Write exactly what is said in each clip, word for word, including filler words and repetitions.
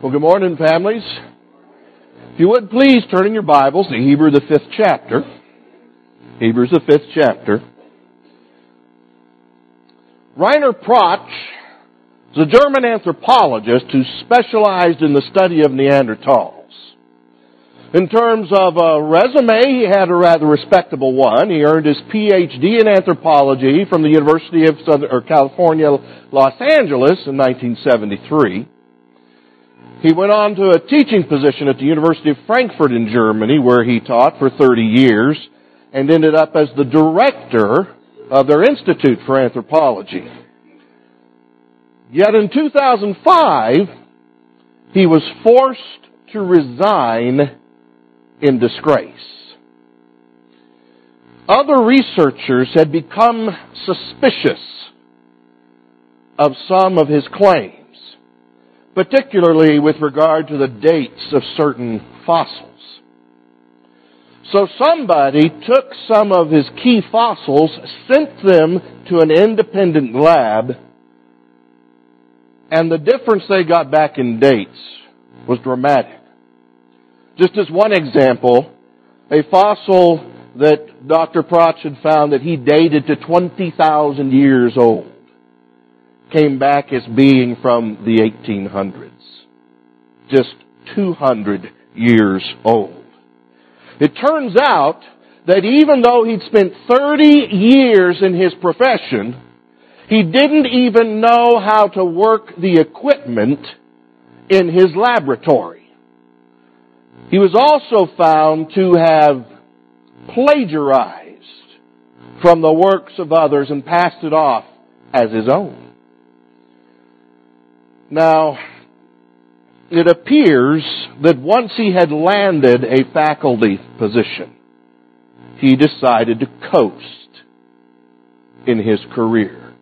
Well, good morning, families. If you would please turn in your Bibles to Hebrews the fifth chapter. Hebrews the fifth chapter. Rainer Protsch is a German anthropologist who specialized in the study of Neanderthals. In terms of a resume, he had a rather respectable one. He earned his P H D in anthropology from the University of Southern, or California, Los Angeles in nineteen seventy-three. He went on to a teaching position at the University of Frankfurt in Germany, where he taught for thirty years, and ended up as the director of their Institute for Anthropology. Yet in two thousand five, he was forced to resign in disgrace. Other researchers had become suspicious of some of his claims, particularly with regard to the dates of certain fossils. So somebody took some of his key fossils, sent them to an independent lab, and the difference they got back in dates was dramatic. Just as one example, a fossil that Doctor Protsch had found that he dated to twenty thousand years old came back as being from the eighteen hundreds. Just two hundred years old. It turns out that even though he'd spent thirty years in his profession, he didn't even know how to work the equipment in his laboratory. He was also found to have plagiarized from the works of others and passed it off as his own. Now, it appears that once he had landed a faculty position, he decided to coast in his career.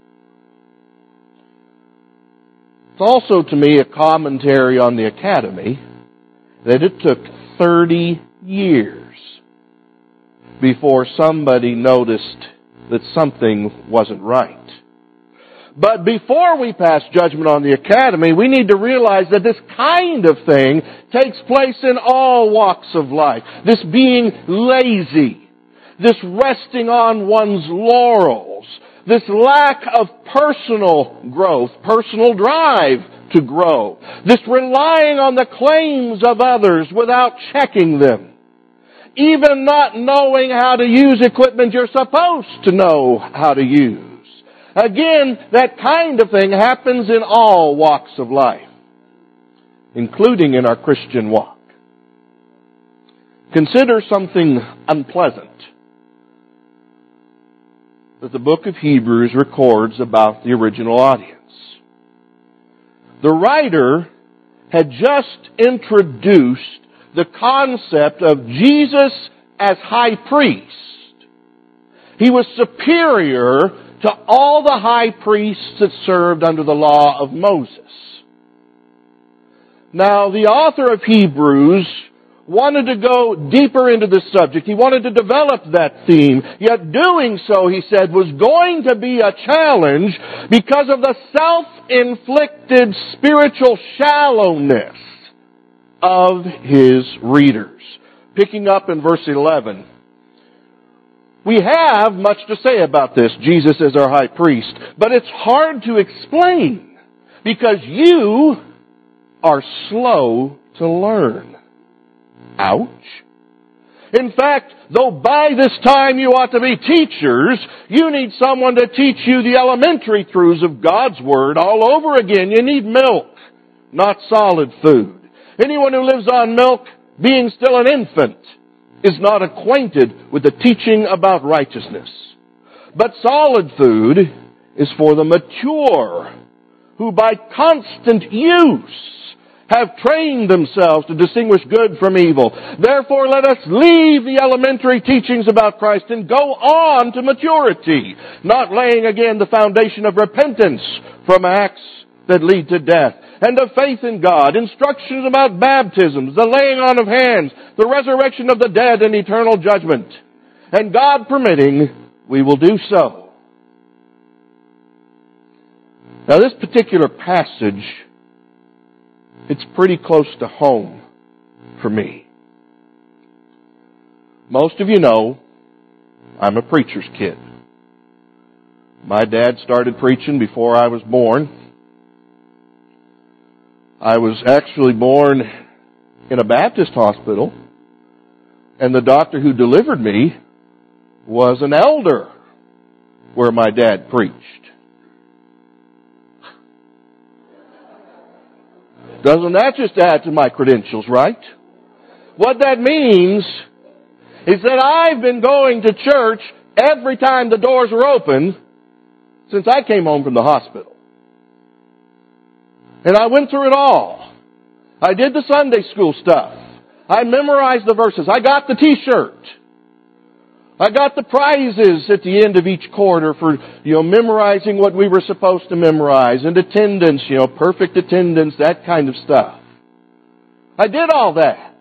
It's also, to me, a commentary on the academy that it took thirty years before somebody noticed that something wasn't right. But before we pass judgment on the academy, we need to realize that this kind of thing takes place in all walks of life. This being lazy, this resting on one's laurels, this lack of personal growth, personal drive to grow, this relying on the claims of others without checking them, even not knowing how to use equipment you're supposed to know how to use. Again, that kind of thing happens in all walks of life, including in our Christian walk. Consider something unpleasant that the book of Hebrews records about the original audience. The writer had just introduced the concept of Jesus as high priest. He was superior to all the high priests that served under the law of Moses. Now, the author of Hebrews wanted to go deeper into this subject. He wanted to develop that theme. Yet doing so, he said, was going to be a challenge because of the self-inflicted spiritual shallowness of his readers. Picking up in verse eleven. We have much to say about this, Jesus as our high priest, but it's hard to explain because you are slow to learn. Ouch. In fact, though by this time you ought to be teachers, you need someone to teach you the elementary truths of God's Word all over again. You need milk, not solid food. Anyone who lives on milk, being still an infant, is not acquainted with the teaching about righteousness. But solid food is for the mature, who by constant use have trained themselves to distinguish good from evil. Therefore, let us leave the elementary teachings about Christ and go on to maturity, not laying again the foundation of repentance from acts that lead to death, and of faith in God, instructions about baptisms, the laying on of hands, the resurrection of the dead, and eternal judgment. And God permitting, we will do so. Now, this particular passage it's pretty close to home for me. Most of you know I'm a preacher's kid. My dad started preaching before I was born. I was actually born in a Baptist hospital, and the doctor who delivered me was an elder where my dad preached. Doesn't that just add to my credentials, right? What that means is that I've been going to church every time the doors were open since I came home from the hospital. And I went through it all. I did the Sunday school stuff. I memorized the verses. I got the t-shirt. I got the prizes at the end of each quarter for, you know, memorizing what we were supposed to memorize, and attendance, you know, perfect attendance, that kind of stuff. I did all that.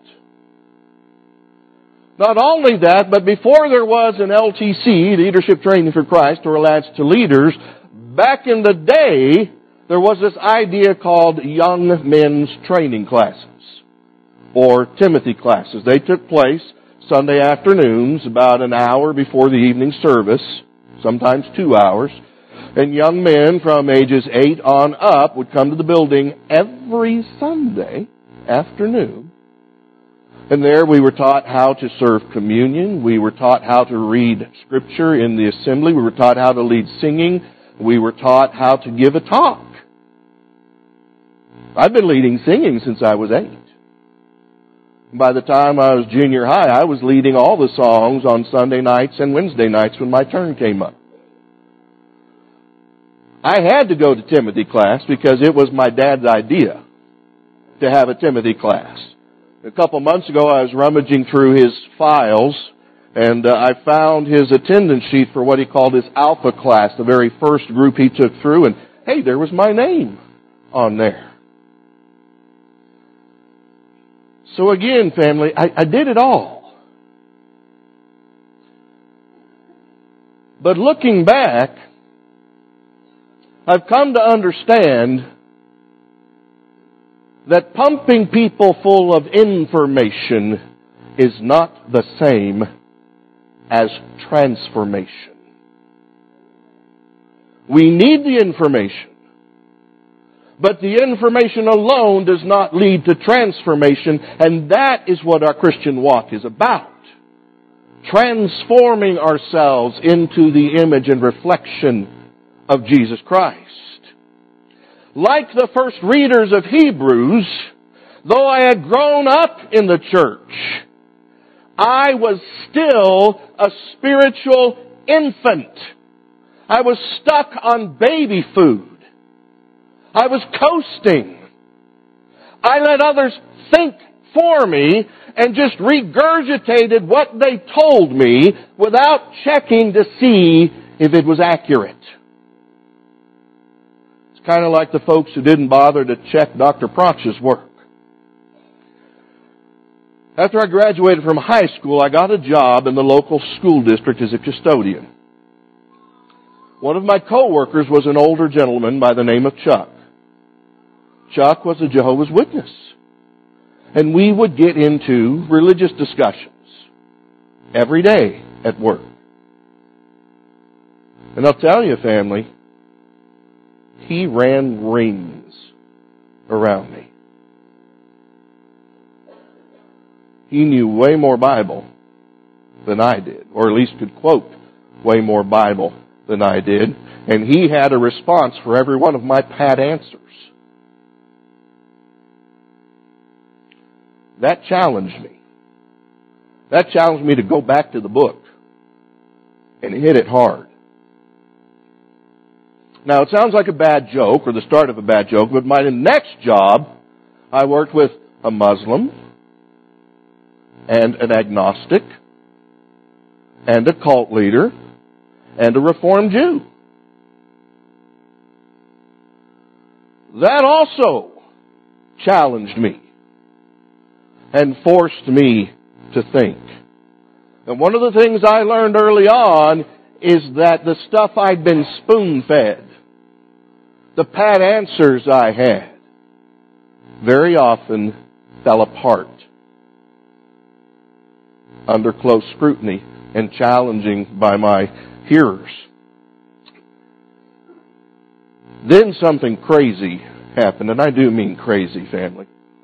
Not only that, but before there was an L T C, Leadership Training for Christ, or Lads to Leaders, back in the day, there was this idea called Young Men's Training Classes, or Timothy classes. They took place Sunday afternoons, about an hour before the evening service, sometimes two hours. And young men from ages eight on up would come to the building every Sunday afternoon. And there we were taught how to serve communion. We were taught how to read Scripture in the assembly. We were taught how to lead singing. We were taught how to give a talk. I've been leading singing since I was eight. By the time I was junior high, I was leading all the songs on Sunday nights and Wednesday nights when my turn came up. I had to go to Timothy class because it was my dad's idea to have a Timothy class. A couple months ago, I was rummaging through his files, and uh, I found his attendance sheet for what he called his Alpha class, the very first group he took through, and hey, there was my name on there. So again, family, I, I did it all. But looking back, I've come to understand that pumping people full of information is not the same as transformation. We need the information. But the information alone does not lead to transformation, and that is what our Christian walk is about. Transforming ourselves into the image and reflection of Jesus Christ. Like the first readers of Hebrews, though I had grown up in the church, I was still a spiritual infant. I was stuck on baby food. I was coasting. I let others think for me and just regurgitated what they told me without checking to see if it was accurate. It's kind of like the folks who didn't bother to check Doctor Proch's work. After I graduated from high school, I got a job in the local school district as a custodian. One of my co-workers was an older gentleman by the name of Chuck. Chuck was a Jehovah's Witness. And we would get into religious discussions every day at work. And I'll tell you, family, he ran rings around me. He knew way more Bible than I did, or at least could quote way more Bible than I did. And he had a response for every one of my pat answers. That challenged me. That challenged me to go back to the book and hit it hard. Now, it sounds like a bad joke, or the start of a bad joke, but my next job, I worked with a Muslim, and an agnostic, and a cult leader, and a Reformed Jew. That also challenged me and forced me to think. And one of the things I learned early on is that the stuff I'd been spoon-fed, the pat answers I had, very often fell apart under close scrutiny and challenging by my hearers. Then something crazy happened, and I do mean crazy, family.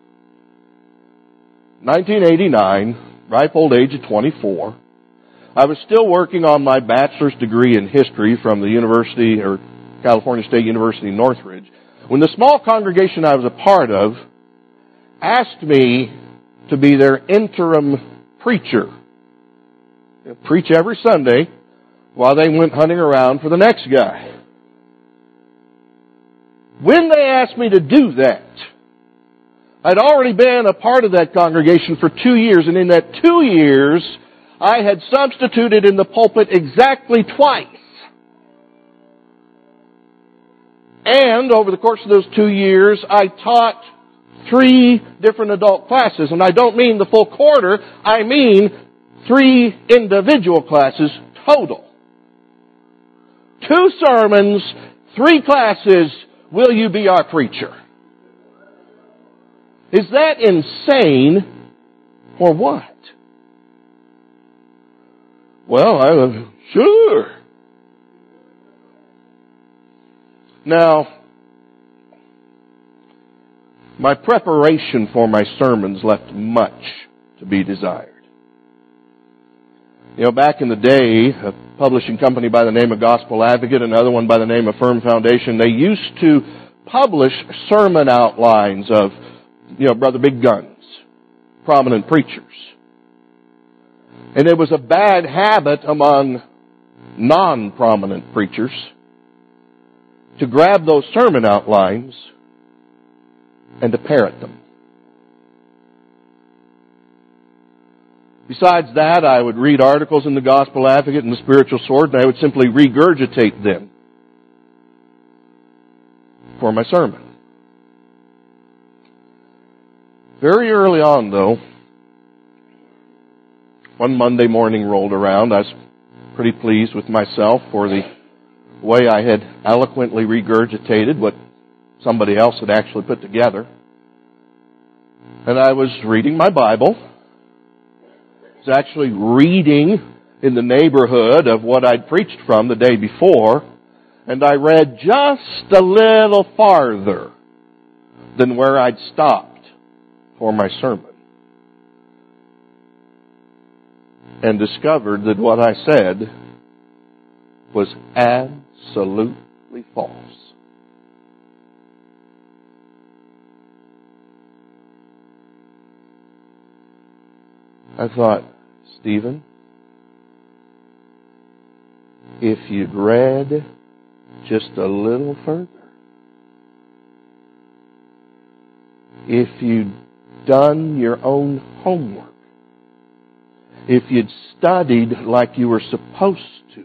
nineteen eighty-nine, ripe old age of twenty-four, I was still working on my bachelor's degree in history from the University, or California State University, Northridge, when the small congregation I was a part of asked me to be their interim preacher. They'd preach every Sunday while they went hunting around for the next guy. When they asked me to do that, I'd already been a part of that congregation for two years, and in that two years, I had substituted in the pulpit exactly twice. And over the course of those two years, I taught three different adult classes. And I don't mean the full quarter, I mean three individual classes total. Two sermons, three classes, will you be our preacher? Is that insane or what? Well, I was, sure. Now, my preparation for my sermons left much to be desired. You know, back in the day, a publishing company by the name of Gospel Advocate, another one by the name of Firm Foundation, they used to publish sermon outlines of, you know, Brother Big Guns, prominent preachers. And it was a bad habit among non-prominent preachers to grab those sermon outlines and to parrot them. Besides that, I would read articles in the Gospel Advocate and the Spiritual Sword, and I would simply regurgitate them for my sermon. Very early on, though, one Monday morning rolled around. I was pretty pleased with myself for the way I had eloquently regurgitated what somebody else had actually put together. And I was reading my Bible. I was actually reading in the neighborhood of what I'd preached from the day before, and I read just a little farther than where I'd stopped for my sermon, and discovered that what I said was absolutely false. I thought, Stephen, if you'd read just a little further, if you'd done your own homework, if you'd studied like you were supposed to,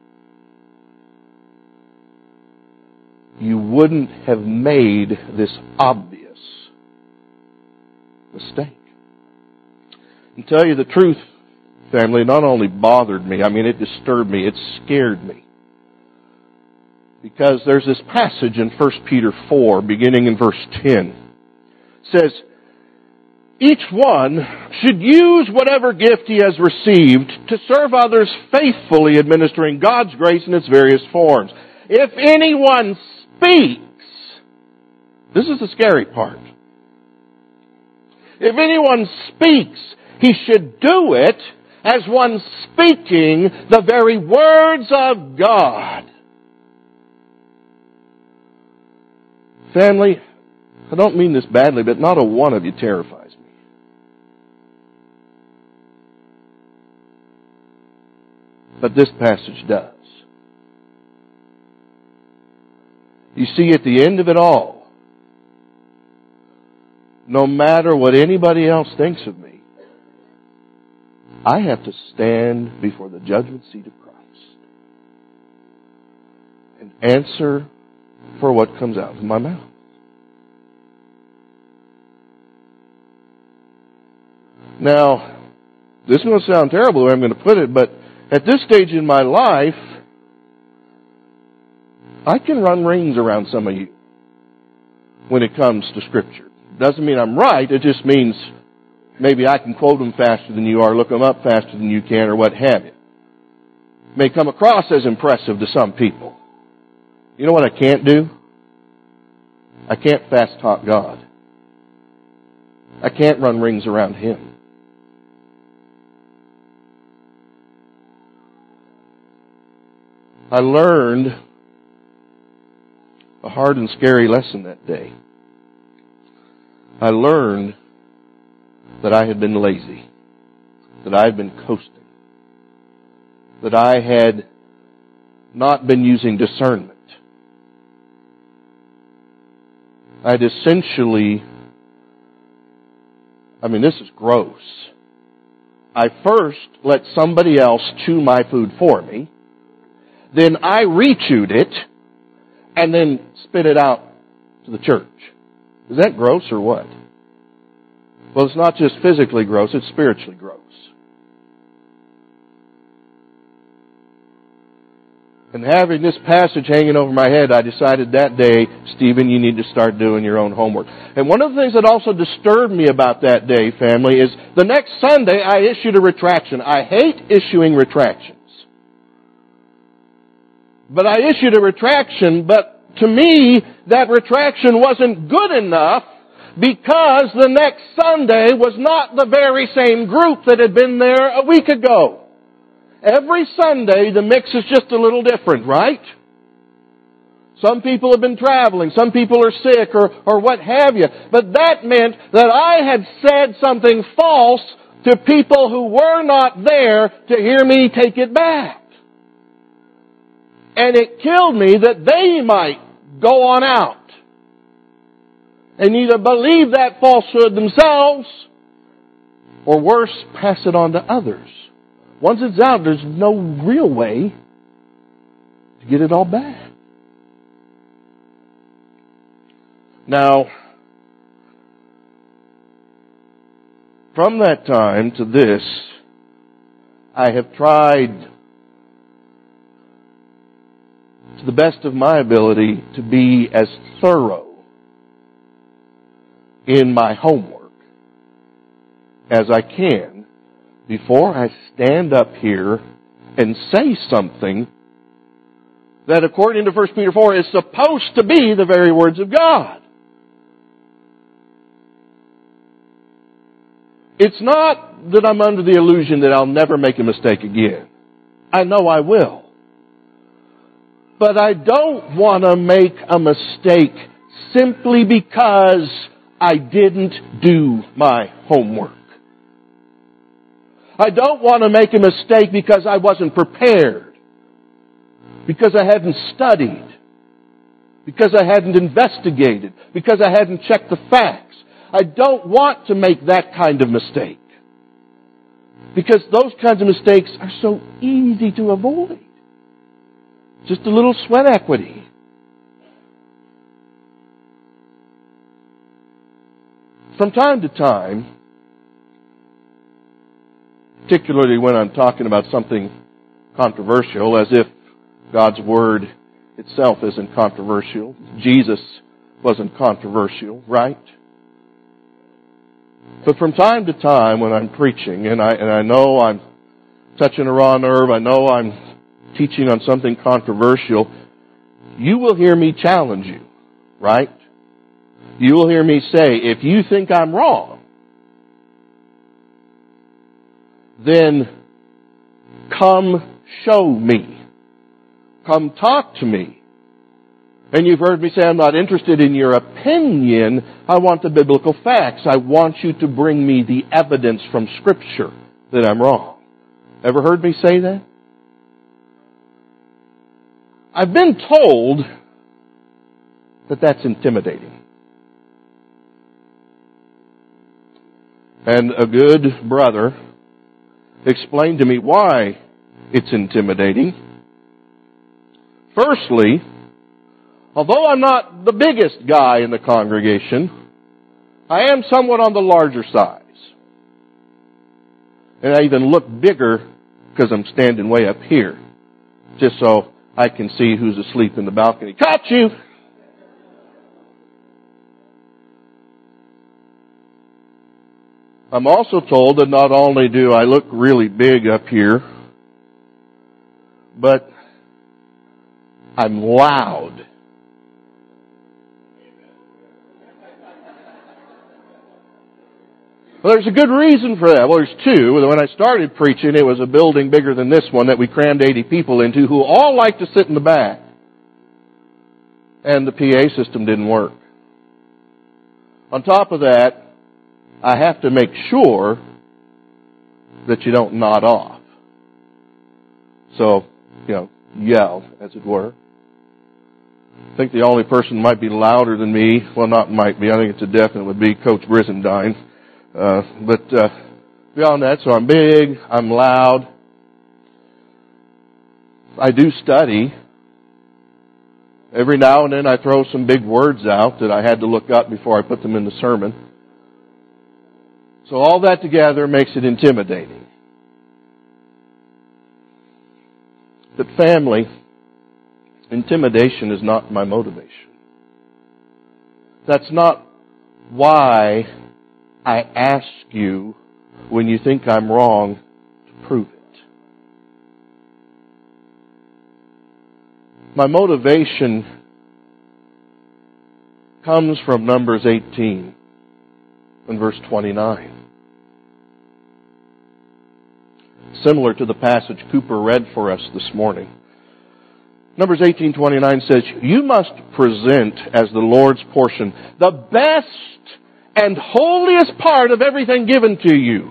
you wouldn't have made this obvious mistake. And tell you the truth, family, it not only bothered me, I mean, it disturbed me, it scared me. Because there's this passage in First Peter four, beginning in verse ten. It says, each one should use whatever gift he has received to serve others faithfully, administering God's grace in its various forms. If anyone speaks, this is the scary part. If anyone speaks, he should do it as one speaking the very words of God. Family, I don't mean this badly, but not a one of you terrifies me. But this passage does. You see, at the end of it all, no matter what anybody else thinks of me, I have to stand before the judgment seat of Christ and answer for what comes out of my mouth. Now, this is going to sound terrible the way I'm going to put it, but at this stage in my life, I can run rings around some of you when it comes to Scripture. Doesn't mean I'm right. It just means maybe I can quote them faster than you are, look them up faster than you can, or what have you. May come across as impressive to some people. You know what I can't do? I can't fast talk God. I can't run rings around Him. I learned a hard and scary lesson that day. I learned that I had been lazy, that I had been coasting, that I had not been using discernment. I'd essentially, I mean, this is gross. I first let somebody else chew my food for me, then I re-chewed it, and then spit it out to the church. Is that gross or what? Well, it's not just physically gross, it's spiritually gross. And having this passage hanging over my head, I decided that day, Stephen, you need to start doing your own homework. And one of the things that also disturbed me about that day, family, is the next Sunday I issued a retraction. I hate issuing retractions. But I issued a retraction, but to me, that retraction wasn't good enough because the next Sunday was not the very same group that had been there a week ago. Every Sunday, the mix is just a little different, right? Some people have been traveling, some people are sick, or, or what have you. But that meant that I had said something false to people who were not there to hear me take it back. And it killed me that they might go on out and either believe that falsehood themselves or worse, pass it on to others. Once it's out, there's no real way to get it all back. Now, from that time to this, I have tried to the best of my ability to be as thorough in my homework as I can before I stand up here and say something that, according to First Peter four, is supposed to be the very words of God. It's not that I'm under the illusion that I'll never make a mistake again. I know I will. But I don't want to make a mistake simply because I didn't do my homework. I don't want to make a mistake because I wasn't prepared, because I hadn't studied, because I hadn't investigated, because I hadn't checked the facts. I don't want to make that kind of mistake, because those kinds of mistakes are so easy to avoid. Just a little sweat equity. From time to time, particularly when I'm talking about something controversial, as if God's Word itself isn't controversial, Jesus wasn't controversial, right? But from time to time when I'm preaching, and I, and I know I'm touching a raw nerve, I know I'm teaching on something controversial, you will hear me challenge you, right? You will hear me say, if you think I'm wrong, then come show me. Come talk to me. And you've heard me say, I'm not interested in your opinion. I want the biblical facts. I want you to bring me the evidence from Scripture that I'm wrong. Ever heard me say that? I've been told that that's intimidating. And a good brother explained to me why it's intimidating. Firstly, although I'm not the biggest guy in the congregation, I am somewhat on the larger size. And I even look bigger because I'm standing way up here, just so I can see who's asleep in the balcony. Caught you! I'm also told that not only do I look really big up here, but I'm loud. Well, there's a good reason for that. Well, there's two. When I started preaching, it was a building bigger than this one that we crammed eighty people into who all like to sit in the back. And the P A system didn't work. On top of that, I have to make sure that you don't nod off. So, you know, yell, as it were. I think the only person who might be louder than me, well, not might be, I think it's a definite, would be Coach Brizendine. Uh, but uh, beyond that, so I'm big, I'm loud. I do study. Every now and then I throw some big words out that I had to look up before I put them in the sermon. So all that together makes it intimidating. But family, intimidation is not my motivation. That's not why I ask you, when you think I'm wrong, to prove it. My motivation comes from Numbers eighteen and verse twenty-nine. Similar to the passage Cooper read for us this morning. Numbers eighteen twenty-nine says, "You must present as the Lord's portion the best and holiest part of everything given to you."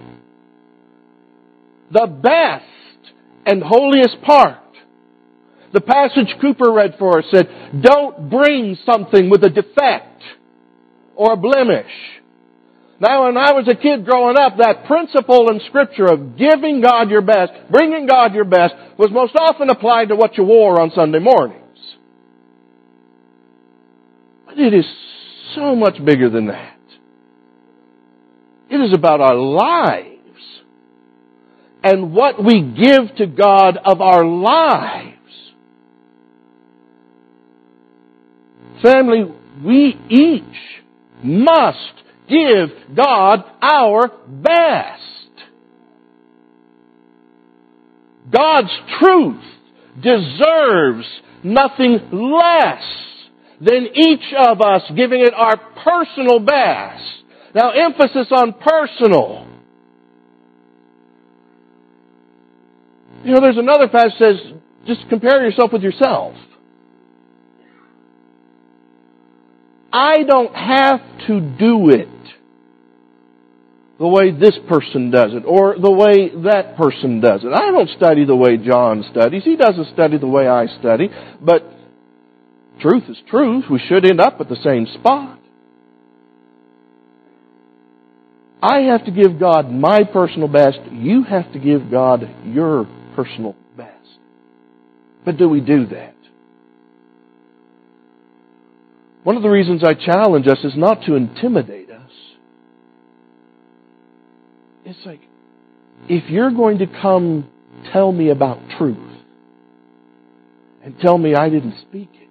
The best and holiest part. The passage Cooper read for us said, don't bring something with a defect or a blemish. Now, when I was a kid growing up, that principle in Scripture of giving God your best, bringing God your best, was most often applied to what you wore on Sunday mornings. But it is so much bigger than that. It is about our lives and what we give to God of our lives. Family, we each must give God our best. God's truth deserves nothing less than each of us giving it our personal best. Now, emphasis on personal. You know, there's another passage that says, just compare yourself with yourself. I don't have to do it the way this person does it, or the way that person does it. I don't study the way John studies. He doesn't study the way I study. But truth is truth. We should end up at the same spot. I have to give God my personal best. You have to give God your personal best. But do we do that? One of the reasons I challenge us is not to intimidate us. It's like, if you're going to come tell me about truth and tell me I didn't speak it,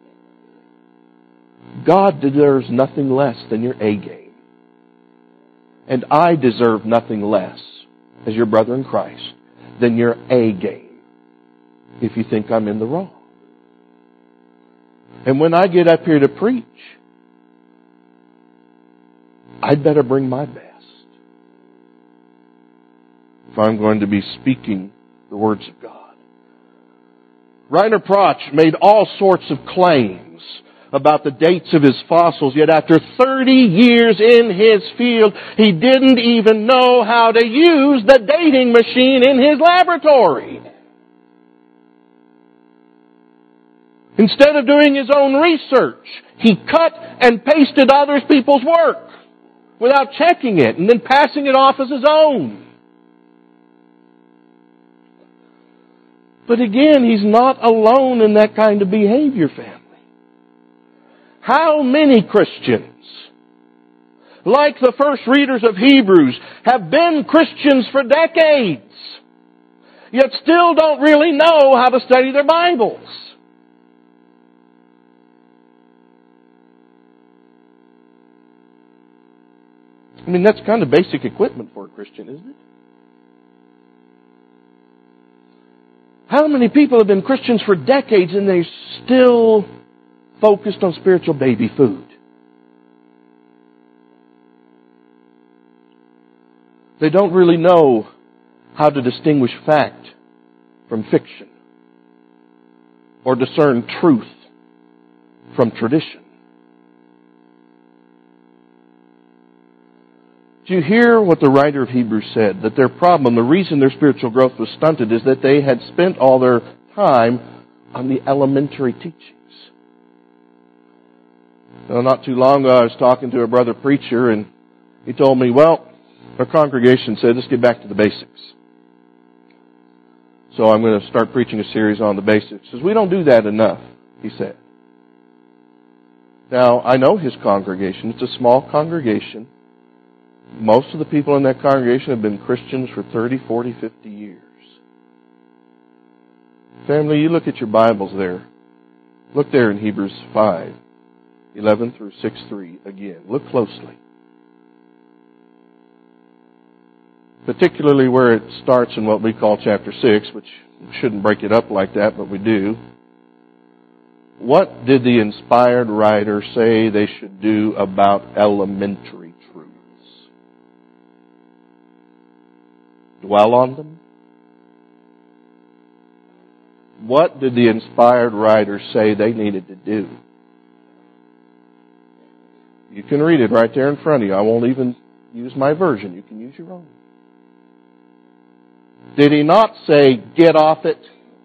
God deserves nothing less than your A game. And I deserve nothing less, as your brother in Christ, than your A game, if you think I'm in the wrong. And when I get up here to preach, I'd better bring my best. If I'm going to be speaking the words of God. Rainer Proch made all sorts of claims about the dates of his fossils, yet after thirty years in his field, he didn't even know how to use the dating machine in his laboratory. Instead of doing his own research, he cut and pasted other people's work without checking it and then passing it off as his own. But again, he's not alone in that kind of behavior, family. How many Christians, like the first readers of Hebrews, have been Christians for decades, yet still don't really know how to study their Bibles? I mean, that's kind of basic equipment for a Christian, isn't it? How many people have been Christians for decades and they're still focused on spiritual baby food? They don't really know how to distinguish fact from fiction or discern truth from tradition. Do you hear what the writer of Hebrews said? That their problem, the reason their spiritual growth was stunted, is that they had spent all their time on the elementary teachings. Well, not too long ago, I was talking to a brother preacher, and he told me, well, our congregation said, let's get back to the basics. So I'm going to start preaching a series on the basics. Because we don't do that enough, he said. Now, I know his congregation. It's a small congregation. Most of the people in that congregation have been Christians for thirty, forty, fifty years. Family, you look at your Bibles there. Look there in Hebrews five, eleven through six three again. Look closely. Particularly where it starts in what we call chapter six, which shouldn't break it up like that, but we do. What did the inspired writer say they should do about elementary truths? Dwell on them? What did the inspired writer say they needed to do? You can read it right there in front of you. I won't even use my version. You can use your own. Did he not say, get off it?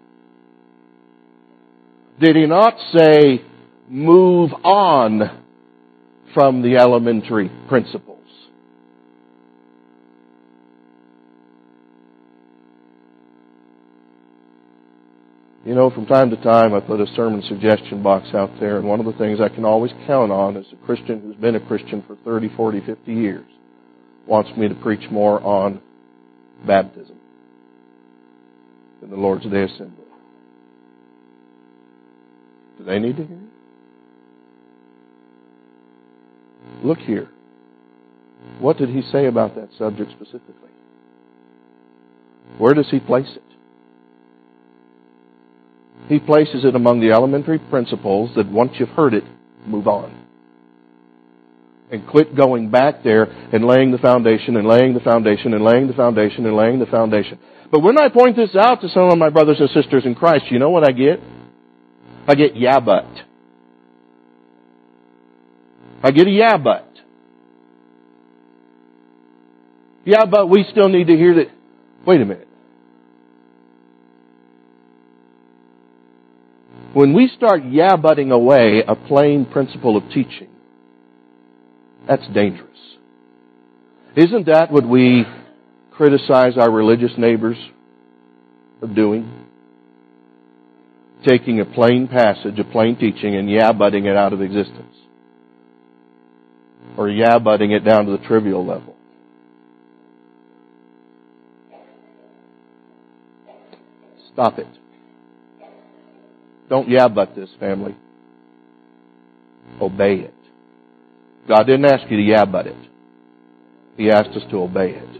Did he not say, move on from the elementary principles? You know, from time to time I put a sermon suggestion box out there, and one of the things I can always count on is a Christian who's been a Christian for thirty, forty, fifty years wants me to preach more on baptism than the Lord's Day Assembly. Do they need to hear it? Look here. What did he say about that subject specifically? Where does he place it? He places it among the elementary principles that once you've heard it, move on. And quit going back there and laying the foundation and laying the foundation and laying the foundation and laying the foundation. But when I point this out to some of my brothers and sisters in Christ, you know what I get? I get yeah but. I get a yeah but. Yeah, but we still need to hear that. Wait a minute. When we start yeah-butting away a plain principle of teaching, that's dangerous. Isn't that what we criticize our religious neighbors of doing? Taking a plain passage, a plain teaching, and yeah-butting it out of existence. Or yeah-butting it down to the trivial level. Stop it. Don't yeah-but this, family. Obey it. God didn't ask you to yeah-but it. He asked us to obey it.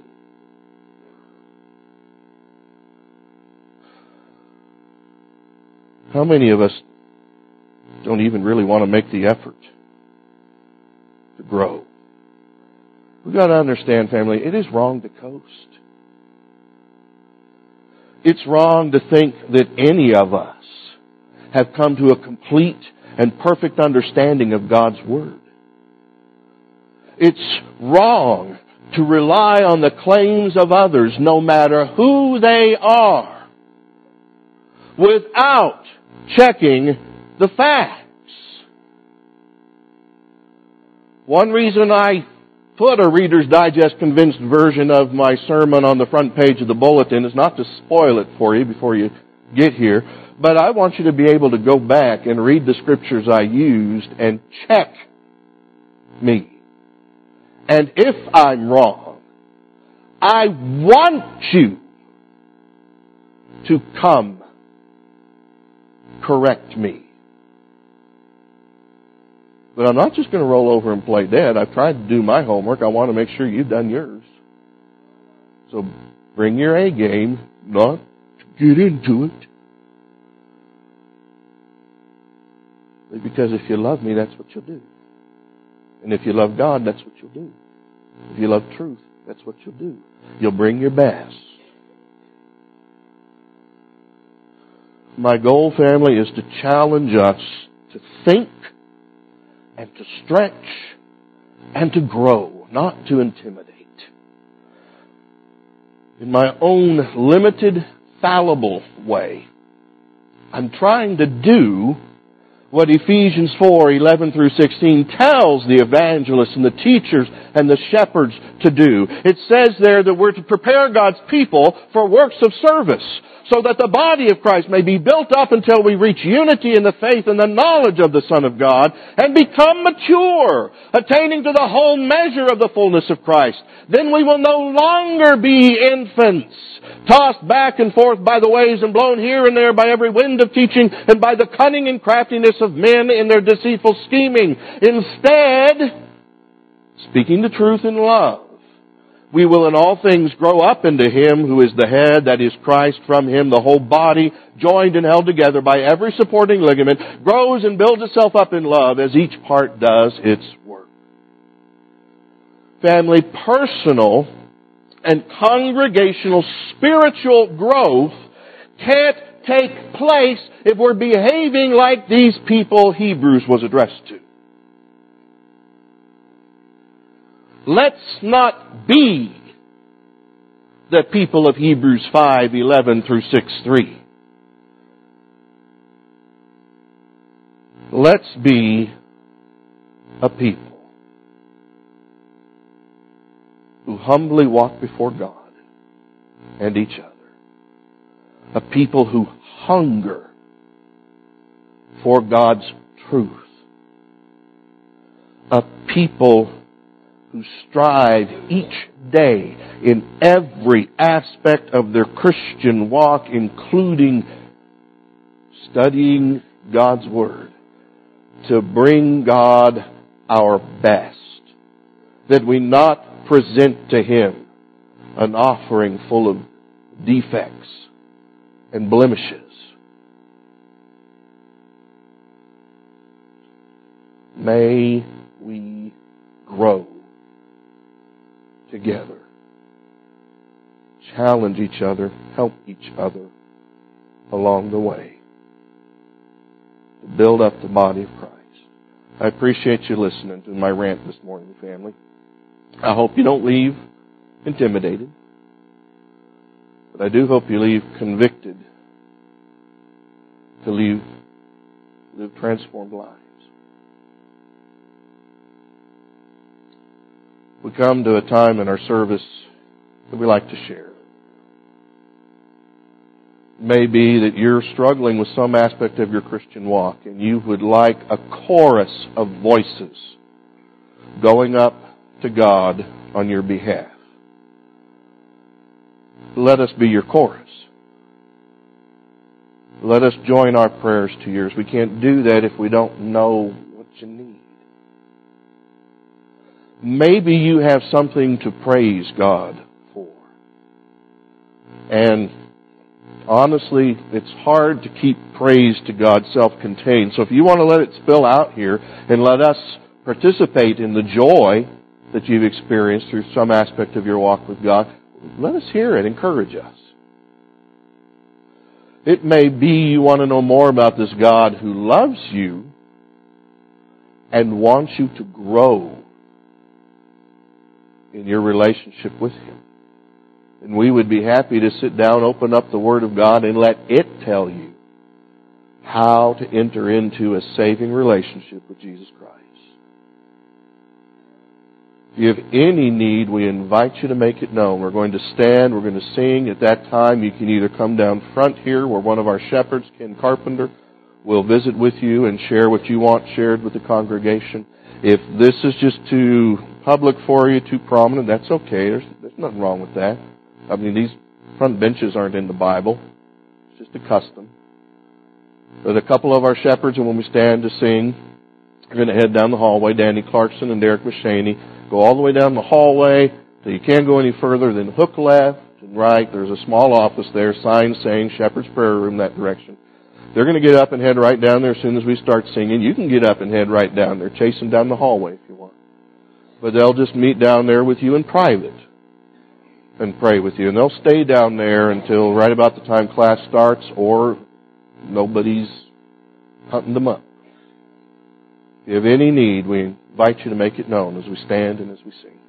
How many of us don't even really want to make the effort to grow? We've got to understand, family, it is wrong to coast. It's wrong to think that any of us have come to a complete and perfect understanding of God's Word. It's wrong to rely on the claims of others, no matter who they are, without checking the facts. One reason I put a Reader's Digest condensed version of my sermon on the front page of the bulletin is not to spoil it for you before you get here, but I want you to be able to go back and read the scriptures I used and check me. And if I'm wrong, I want you to come correct me. But I'm not just going to roll over and play dead. I've tried to do my homework. I want to make sure you've done yours. So bring your A game, not to get into it. Because if you love me, that's what you'll do. And if you love God, that's what you'll do. If you love truth, that's what you'll do. You'll bring your best. My goal, family, is to challenge us to think and to stretch and to grow, not to intimidate. In my own limited, fallible way, I'm trying to do what Ephesians four, eleven through sixteen tells the evangelists and the teachers and the shepherds to do. It says there that we're to prepare God's people for works of service, so that the body of Christ may be built up until we reach unity in the faith and the knowledge of the Son of God and become mature, attaining to the whole measure of the fullness of Christ. Then we will no longer be infants, tossed back and forth by the waves and blown here and there by every wind of teaching and by the cunning and craftiness of men in their deceitful scheming. Instead, speaking the truth in love, we will in all things grow up into Him who is the head, that is Christ. From Him the whole body, joined and held together by every supporting ligament, grows and builds itself up in love as each part does its work. Family, personal and congregational spiritual growth can't take place if we're behaving like these people Hebrews was addressed to. Let's not be the people of Hebrews five, eleven through six, three. Let's be a people who humbly walk before God and each other. A people who hunger for God's truth. A people who strive each day in every aspect of their Christian walk, including studying God's Word, to bring God our best, that we not present to Him an offering full of defects and blemishes. May we grow together. Challenge each other, help each other along the way to build up the body of Christ. I appreciate you listening to my rant this morning, family. I hope you don't leave intimidated, but I do hope you leave convicted to leave, live transformed lives. We come to a time in our service that we like to share. It may be that you're struggling with some aspect of your Christian walk and you would like a chorus of voices going up to God on your behalf. Let us be your chorus. Let us join our prayers to yours. We can't do that if we don't know what you need. Maybe you have something to praise God for. And honestly, it's hard to keep praise to God self-contained. So if you want to let it spill out here and let us participate in the joy that you've experienced through some aspect of your walk with God, let us hear it. Encourage us. It may be you want to know more about this God who loves you and wants you to grow in your relationship with Him. And we would be happy to sit down, open up the Word of God, and let it tell you how to enter into a saving relationship with Jesus Christ. If you have any need, we invite you to make it known. We're going to stand, we're going to sing. At that time, you can either come down front here where one of our shepherds, Ken Carpenter, will visit with you and share what you want shared with the congregation. If this is just too public for you, too prominent, that's okay. There's, there's nothing wrong with that. I mean, these front benches aren't in the Bible. It's just a custom. But a couple of our shepherds, and when we stand to sing, You're going to head down the hallway. Danny Clarkson and Derek Mashaney. Go all the way down the hallway till you can't go any further. Then hook left and right. There's a small office there, sign saying Shepherd's Prayer Room, that direction. They're going to get up and head right down there as soon as we start singing. You can get up and head right down there. Chase them down the hallway if you want. But they'll just meet down there with you in private and pray with you. And they'll stay down there until right about the time class starts or nobody's hunting them up. If you have any need, we invite you to make it known as we stand and as we sing.